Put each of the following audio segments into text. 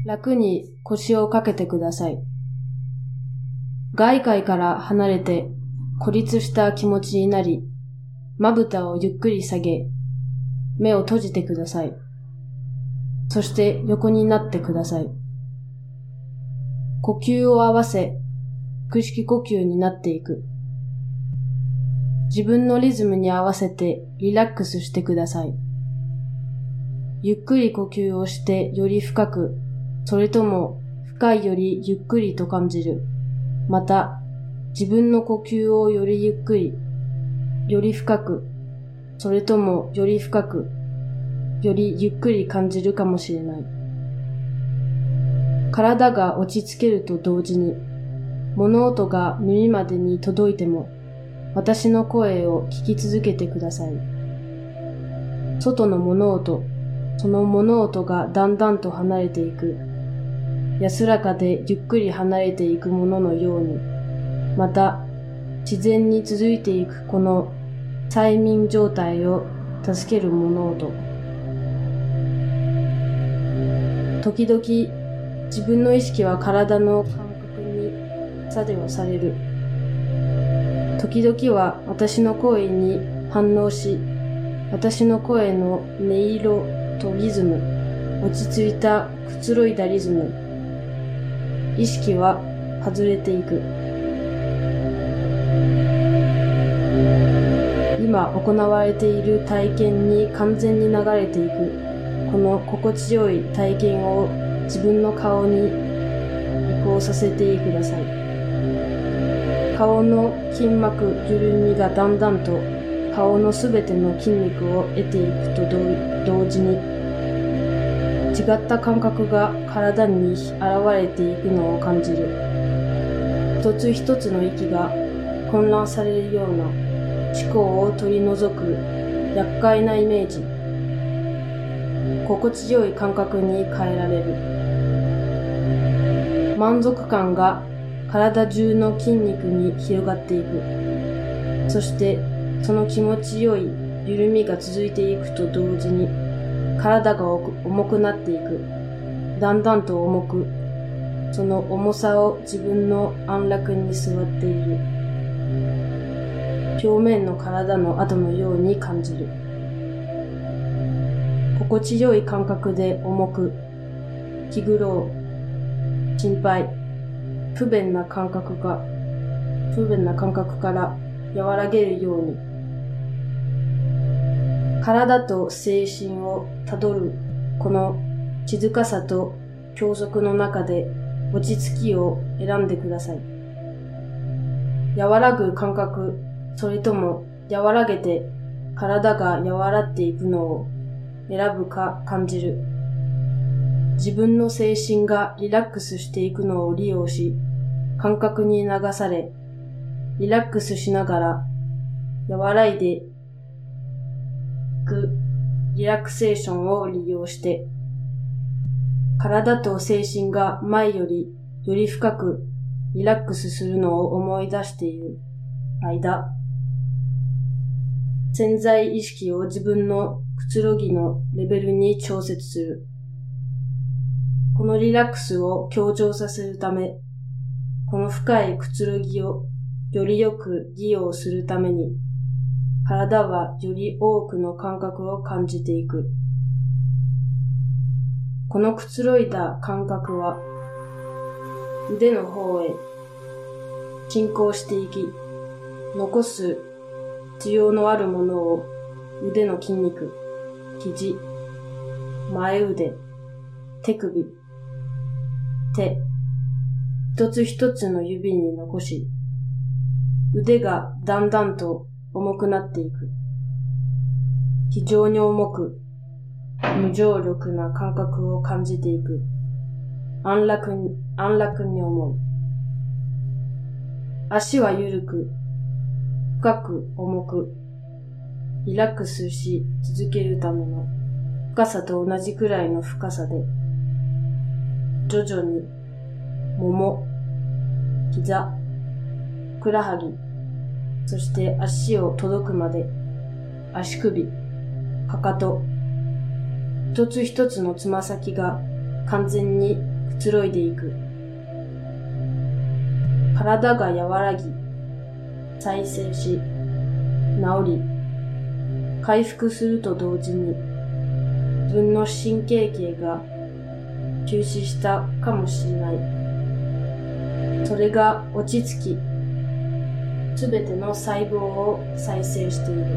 楽に腰をかけてください。外界から離れて孤立した気持ちになり、まぶたをゆっくり下げ、目を閉じてください。そして横になってください。呼吸を合わせ、腹式呼吸になっていく。自分のリズムに合わせてリラックスしてください。ゆっくり呼吸をしてより深く、それとも深いよりゆっくりと感じる。また、自分の呼吸をよりゆっくり、より深く、それともより深く、よりゆっくり感じるかもしれない。体が落ち着けると同時に、物音が耳までに届いても、私の声を聞き続けてください。外の物音、その物音がだんだんと離れていく。安らかでゆっくり離れていくもののように、また自然に続いていくこの催眠状態を助ける物音。時々自分の意識は体の感覚に作用される。時々は私の声に反応し、私の声の音色とリズム、落ち着いたくつろいだリズム、意識は外れていく。今行われている体験に完全に流れていく。この心地よい体験を自分の顔に移行させてください。顔の筋膜緩みがだんだんと顔のすべての筋肉を得ていくと同時に、違った感覚が体に現れていくのを感じる。一つ一つの息が混乱されるような思考を取り除く厄介なイメージ。心地よい感覚に変えられる。満足感が体中の筋肉に広がっていく。そしてその気持ちよい緩みが続いていくと同時に、体が重くなっていく。だんだんと重く、その重さを自分の安楽に座っている。表面の体の跡のように感じる。心地よい感覚で重く、気苦労、心配、不便な感覚から和らげるように、体と精神をたどるこの静かさと休息の中で落ち着きを選んでください。和らぐ感覚、それとも和らげて体が和らっていくのを選ぶか感じる。自分の精神がリラックスしていくのを利用し、感覚に流され、リラックスしながら和らいでリラクセーションを利用して、体と精神が前よりより深くリラックスするのを思い出している間、潜在意識を自分のくつろぎのレベルに調節する。このリラックスを強調させるため、この深いくつろぎをよりよく利用するために、体はより多くの感覚を感じていく。このくつろいだ感覚は腕の方へ進行していき、残す需要のあるものを腕の筋肉、肘、前腕、手首、手、一つ一つの指に残し、腕がだんだんと重くなっていく。非常に重く、無重力な感覚を感じていく。安楽に思う。足は緩く、深く重く、リラックスし続けるための深さと同じくらいの深さで、徐々に、もも、膝、ふくらはぎ、そして足を届くまで、足首、かかと、一つ一つのつま先が完全につろいでいく。体が和らぎ、再生し、治り、回復すると同時に、自分の神経系が休止したかもしれない。それが落ち着き、すべての細胞を再生している。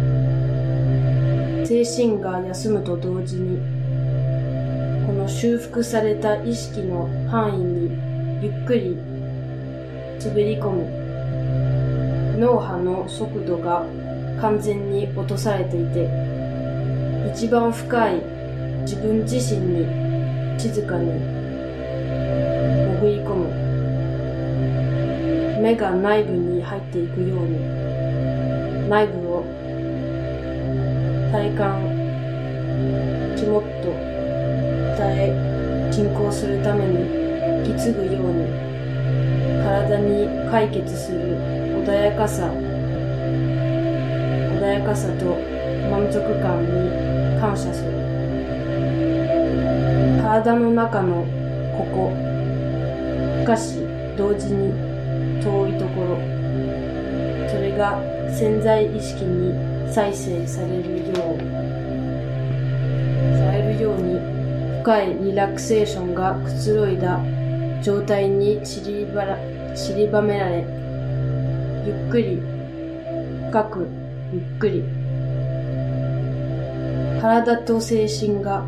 精神が休むと同時に、この修復された意識の範囲にゆっくり滑り込む。脳波の速度が完全に落とされていて、一番深い自分自身に静かに潜り込む。目が内部に入っていくように、内部を体感、肝っと鍛え、進行するために引き継ぐように、体に解決する穏やかさと満足感に感謝する。体の中のここ、しかし同時に遠いところ、それが潜在意識に再生されるように深いリラクセーションがくつろいだ状態に散りばめられ、ゆっくり、深く、ゆっくり、体と精神が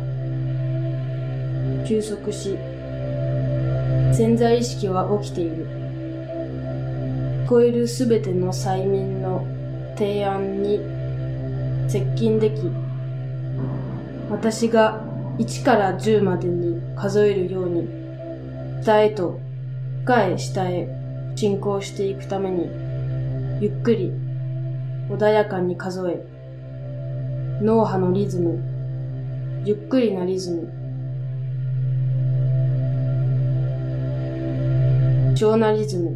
休息し、潜在意識は起きている。聞こえるすべての催眠の提案に接近でき、私が1から10までに数えるように、下へと深い下へ進行していくために、ゆっくり穏やかに数え、脳波のリズム、ゆっくりなリズム、小なリズム、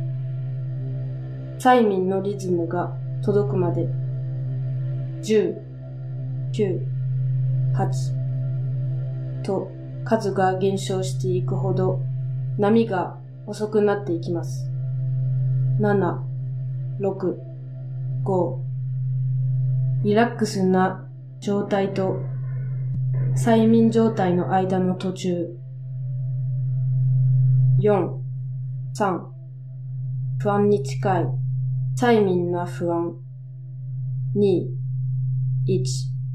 催眠のリズムが届くまで、10、9、8と数が減少していくほど波が遅くなっていきます。7、6、5、リラックスな状態と催眠状態の間の途中。4、3、不安に近い催眠な不安。2、1。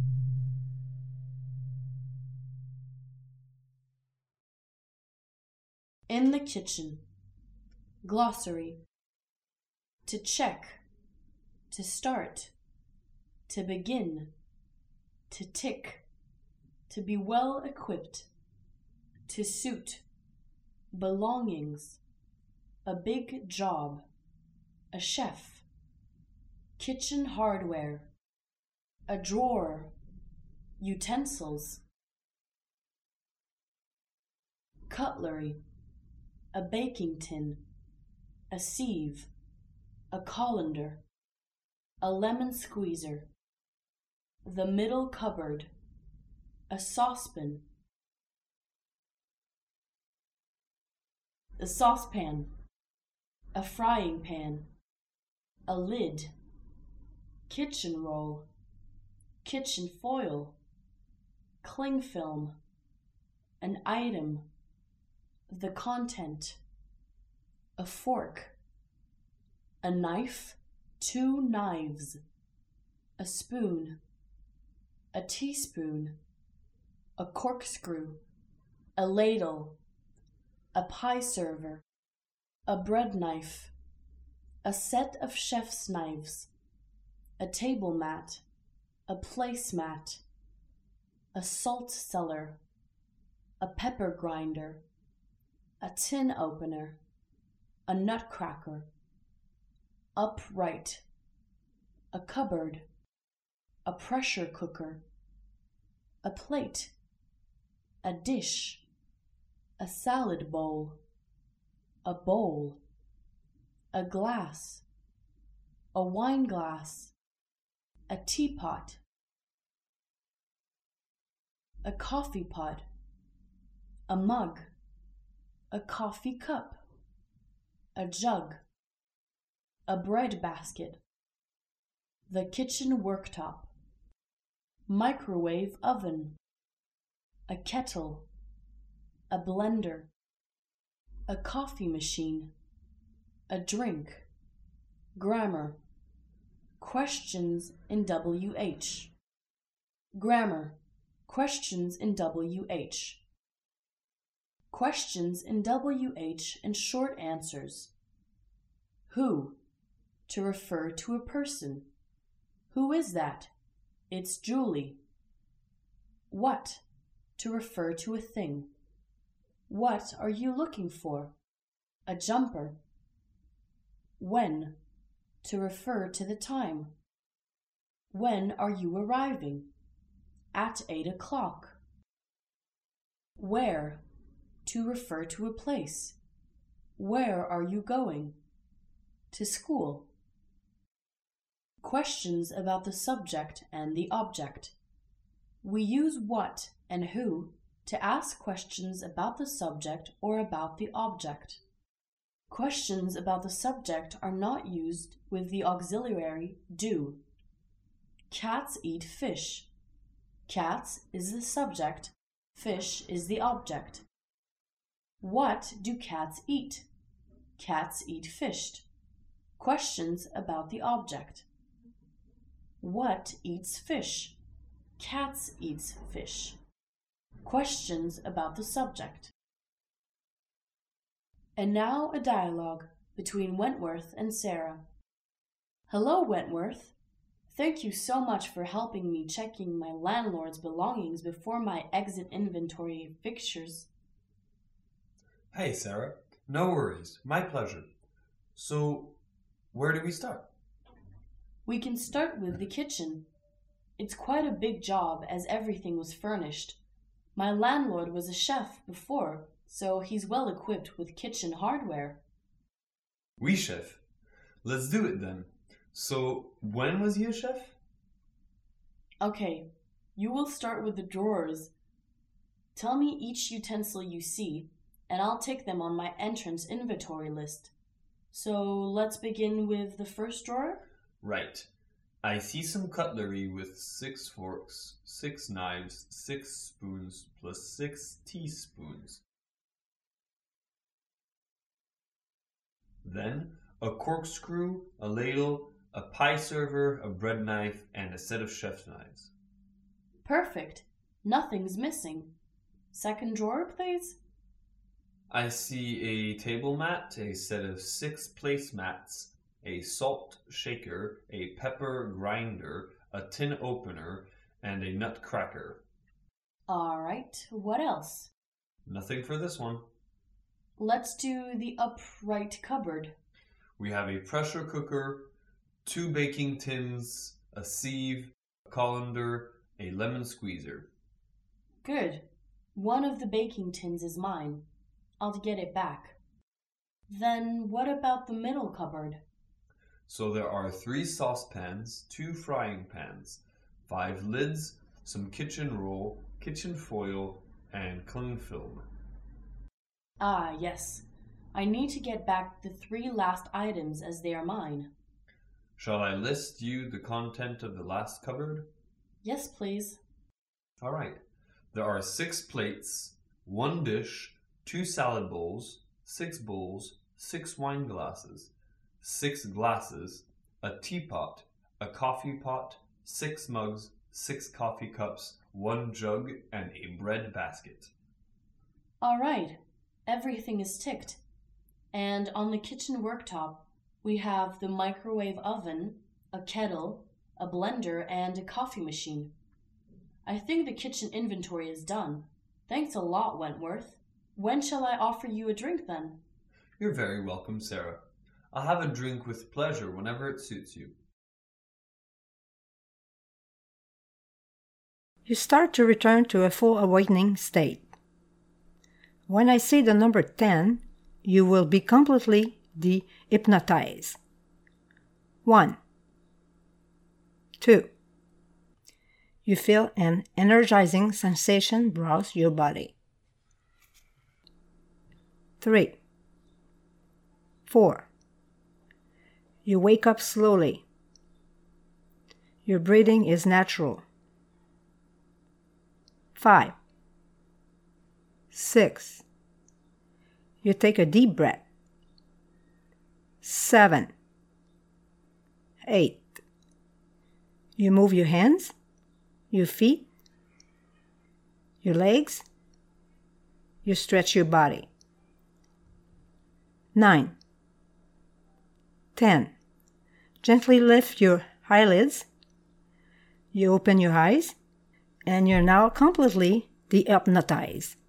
In the kitchen. Glossary. To check. To start. To begin. To tick. To be well equipped. To suit. Belongings. A big job. A chef. Kitchen hardware. A drawer. Utensils. Cutlery. A baking tin. A sieve. A colander. A lemon squeezer. The middle cupboard. A saucepan. A saucepan. A frying pan. A lid. Kitchen roll. Kitchen foil. Cling film. An item. The content. A fork. A knife. 2 knives. A spoon. A teaspoon. A corkscrew. A ladle. A pie server. A bread knife. A set of chef's knives. A table mat. A placemat. A salt cellar. A pepper grinder. A tin opener. A nutcracker. Upright. A cupboard. A pressure cooker. A plate. A dish. A salad bowl. A bowl. A glass. A wine glass. A teapot. A coffee pot. A mug. a coffee cup, a jug, a bread basket, the kitchen worktop, microwave oven, a kettle, a blender, a coffee machine, a drink, grammar, questions in WH. Grammar, questions in WH. Questions in WH and short answers. Who, to refer to a person. Who is that? It's Julie. What, to refer to a thing. What are you looking for? A jumper. When, to refer to the time. When are you arriving? At 8 o'clock. Where, to refer to a place. Where are you going? To school. Questions about the subject and the object. We use what and who to ask questions about the subject or about the object. Questions about the subject are not used with the auxiliary do. Cats eat fish. Cats is the subject, fish is the object. What do cats eat? Cats eat fish. Questions about the object. What eats fish? Cats eats fish. Questions about the subject. And now a dialogue between Wentworth and Sarah. Hello, Wentworth. Thank you so much for helping me checking my landlord's belongings before my exit inventory of fixtures. Hey, Sarah. No worries. My pleasure. So, where do we start? We can start with the kitchen. It's quite a big job as everything was furnished. My landlord was a chef before, so he's well equipped with kitchen hardware. Oui, chef. Let's do it then. So, when was he a chef? Okay, you will start with the drawers. Tell me each utensil you see, and I'll take them on my entrance inventory list. So, let's begin with the first drawer? Right. I see some cutlery with 6 forks, 6 knives, 6 spoons, plus 6 teaspoons. Then, a corkscrew, a ladle, a pie server, a bread knife, and a set of chef's knives. Perfect. Nothing's missing. Second drawer, please. I see a table mat, a set of 6 placemats, a salt shaker, a pepper grinder, a tin opener, and a nut cracker. All right, what else? Nothing for this one. Let's do the upright cupboard. We have a pressure cooker, 2 baking tins, a sieve, a colander, a lemon squeezer. Good. One of the baking tins is mine. I'll get it back. Then what about the middle cupboard? So there are 3 saucepans, 2 frying pans, 5 lids, some kitchen roll, kitchen foil, and cling film. Ah, yes. I need to get back the 3 last items as they are mine. Shall I list you the content of the last cupboard? Yes, please. All right. There are 6 plates, 1 dish, 2 salad bowls, 6 bowls, 6 wine glasses, 6 glasses, a teapot, a coffee pot, 6 mugs, 6 coffee cups, 1 jug, and a bread basket. All right. Everything is ticked. And on the kitchen worktop, we have the microwave oven, a kettle, a blender, and a coffee machine. I think the kitchen inventory is done. Thanks a lot, Wentworth. When shall I offer you a drink then? You're very welcome, Sarah. I'll have a drink with pleasure whenever it suits you. You start to return to a full awakening state. When I say the number 10, you will be completely de-hypnotized. 1, 2. You feel an energizing sensation browse your body. 3, 4. You wake up slowly. Your breathing is natural. 5, 6. You take a deep breath. 7, 8. You move your hands, your feet, your legs. You stretch your body. 9, 10. Gently lift your eyelids. You open your eyes, and you're now completely dehypnotized.